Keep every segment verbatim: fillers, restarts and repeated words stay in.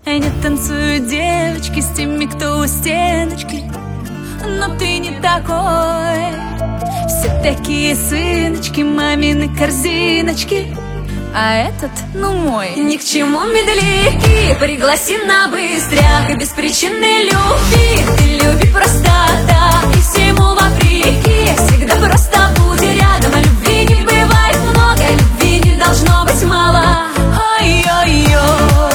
Они танцуют, девочки, с теми, кто у стеночки. Но ты не такой. Все такие сыночки, мамины корзиночки, а этот, ну мой. Ни к чему медляки, пригласи на быстряк и без причины любви. Ты люби просто так и всему вопреки. Всегда просто будь рядом, а любви не бывает много, любви не должно быть мало. Ой-ой-ой,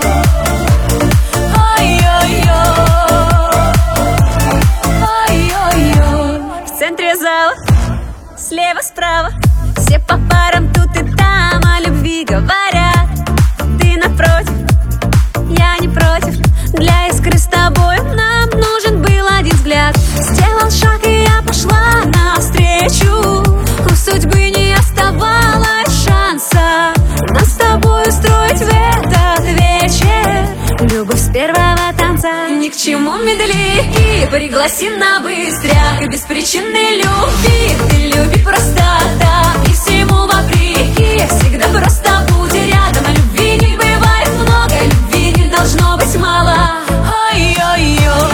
в центре зала, слева-справа, все по парам тут и там о любви говорят. Ты напротив, я не против. Для искры с тобой нам нужен был один взгляд. Сделал шаг, и я пошла навстречу. У судьбы не оставалось шанса нас с тобой устроить в этот вечер любовь с первого танца. Ни к чему медляки, пригласи на быстряк и без причины любви. Ты люби просто так и всему вопреки. Всегда просто будь рядом, а любви не бывает много, любви не должно быть мало. Ой-ой-ой,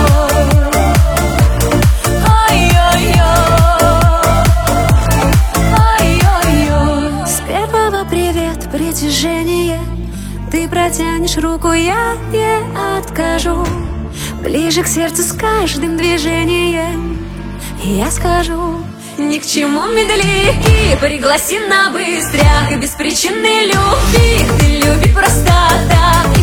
ой-ой-ой. С первого привет, притяжение. Ты протянешь руку, я не откажу. Ближе к сердцу с каждым движением я скажу. Ни к чему медляки, пригласи на быстряк и без причины любви. Ты люби просто так